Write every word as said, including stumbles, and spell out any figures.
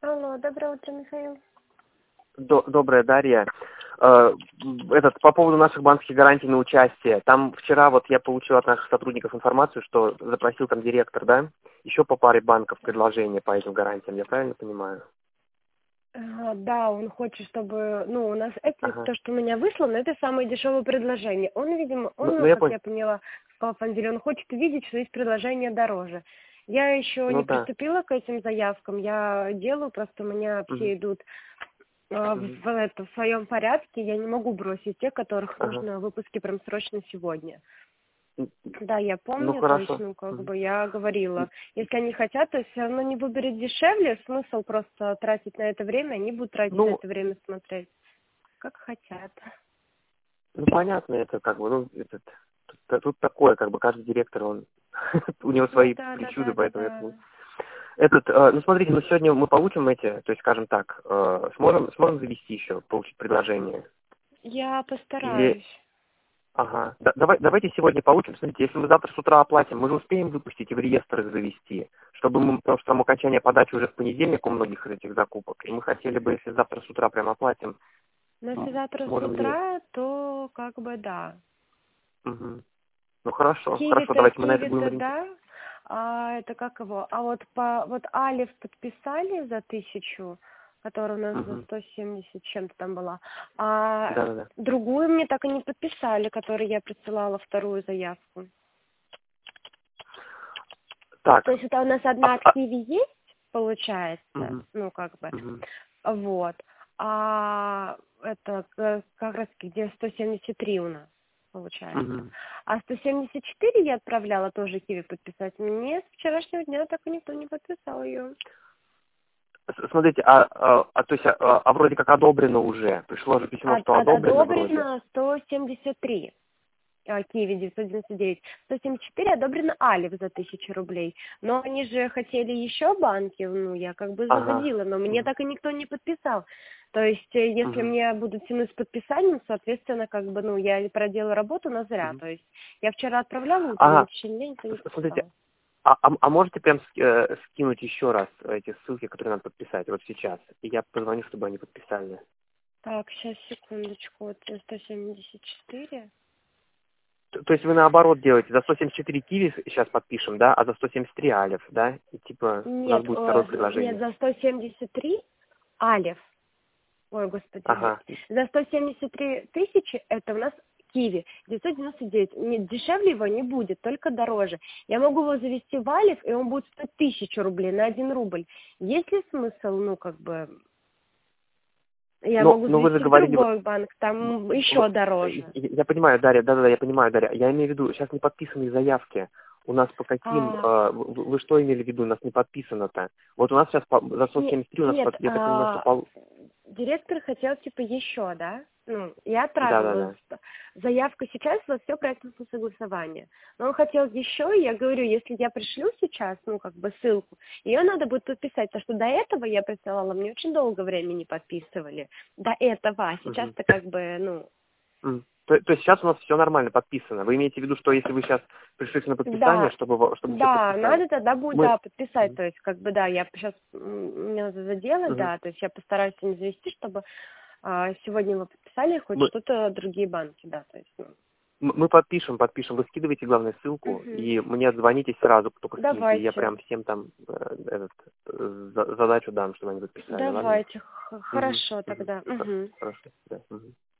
Алло, доброе утро, Михаил. До- Доброе, Дарья. Э, Этот, по поводу наших банковских гарантий на участие. Там вчера вот я получил от наших сотрудников информацию, что запросил там директор, да, еще по паре банков предложения по этим гарантиям. Я правильно понимаю? А, да, он хочет, чтобы, ну, у нас это, Ага. то, что у меня выслано, это самое дешевое предложение. Он, видимо, Ну, он, ну ну, я как понял. я поняла, сказал Фанзель, он хочет увидеть, что есть предложение дороже. Я еще Ну не да. приступила к этим заявкам, я делаю, просто у меня Мгм. все идут а, в, Мгм. в это, в своем порядке, я не могу бросить те, которых Ага. нужно выпуски прям срочно сегодня. М, Да, я Ну помню, то есть, хорошо. ну, как Мгм. бы я говорила, если они хотят, то все равно не выберут дешевле, смысл просто тратить на это время, они будут тратить на Ну, это время смотреть, как хотят. ну понятно, это как бы, ну, этот, тут, тут такое, как бы каждый директор, он у него Ну свои да, да, причуды, да, да, поэтому это. да. Этот, э, ну смотрите, ну сегодня мы получим эти, то есть, скажем так, э, сможем, сможем завести еще, получить предложение? Я Или, постараюсь. ага, да- давай, давайте сегодня получим, смотрите, если мы завтра с утра оплатим, мы же успеем выпустить и в реестр их завести, чтобы мы, потому что там окончание подачи уже в понедельник у многих из этих закупок, и мы хотели бы, если завтра с утра прям оплатим, Но если м, завтра с сможем ли? утра, то как бы да. Мгм. Ну хорошо, хорошо, Киви-то, давайте мы на это будем киви-то, ориентироваться. да. А это как его? А вот по вот Алиф подписали за тысячу, которая у нас за Мгм. сто семьдесят чем-то там была. А Да-да-да. другую мне так и не подписали, которой я присылала вторую заявку. То Так, есть это у нас а, одна от а- Киви есть, получается, мгм, ну как бы, мгм, вот. А это к- как раз где сто семьдесят три у нас получается. мгм. А сто семьдесят четыре я отправляла тоже Киви подписать. Мне с вчерашнего дня так и никто не подписал ее. С- Смотрите, а, а, а, то есть, а, а вроде как одобрено уже. Пришло же письмо, Од- что од- одобрено вроде. одобрено сто семьдесят три. а, Киви девятьсот девяносто девять. сто семьдесят четыре одобрено Алиф за тысячу рублей. Но они же хотели еще банки, ну, я как бы Ага. заводила, но мне Мгм. так и никто не подписал. То есть, э, если Мгм. мне будут тянуть с подписанием, соответственно, как бы, ну, я проделаю работу на зря. Мгм. То есть, я вчера отправляла утром, но Ага. в течение дня никто не С- Смотрите, подписал. а, а, а можете прям ски- э, скинуть еще раз эти ссылки, которые надо подписать, вот сейчас? И я позвоню, чтобы они подписали. Так, сейчас, секундочку, вот э, сто семьдесят четыре. То, то есть вы наоборот делаете, за сто семьдесят четыре киви сейчас подпишем, да, а за сто семьдесят три алиф, да? И типа у нас Нет, будет второе э, нет, предложение. за сто семьдесят три Алиф. Ой, господи, Ага. за сто семьдесят три тысячи это у нас Киви, девятьсот девяносто девять. Нет, дешевле его не будет, только дороже. Я могу его завести в Алиф, и он будет стоить тысячу рублей на один рубль. Есть ли смысл, ну, как бы, я Но, могу но вы же завести в говорили, другой банк, там В- еще дороже. Я я понимаю, Дарья, да-да-да, я понимаю, Дарья. Я имею в виду, сейчас не подписанные заявки. У нас по каким, А, э, вы, вы что имели в виду, у нас не подписано-то? Вот у нас сейчас по- за не- сто семьдесят три у нас, нет, под- я так понимаю, что а, пол... директор хотел, типа, еще, да? Ну, я отправила Да-да-да. заявку сейчас, во все проектное согласование. Но он хотел еще, и я говорю, если я пришлю сейчас, ну, как бы ссылку, ее надо будет подписать, потому что до этого я присылала, мне очень долго времени подписывали. До этого, а Мгм. сейчас-то как бы, ну, М. То, то есть сейчас у нас все нормально подписано. Вы имеете в виду, что если вы сейчас пришлете на подписание, да, чтобы, во- чтобы все да, подписали? надо тогда будет, Мы... да, подписать, то есть, как бы, да, я сейчас, мне надо заделать, Мгм. да, то есть я постараюсь им завести, чтобы а, сегодня вы подписали хоть Мы, что-то другие банки, да, то есть, ну. м- мы подпишем, подпишем. Вы скидываете, главное, ссылку, Мгм. и мне звоните сразу, только скиньте. И я Давайте, прям всем там э, этот, э, за- задачу дам, чтобы они подписали, ладно? давайте, Х- Мгм, хорошо мгм. тогда. Х- Мгм. Хорошо, да. Мгм.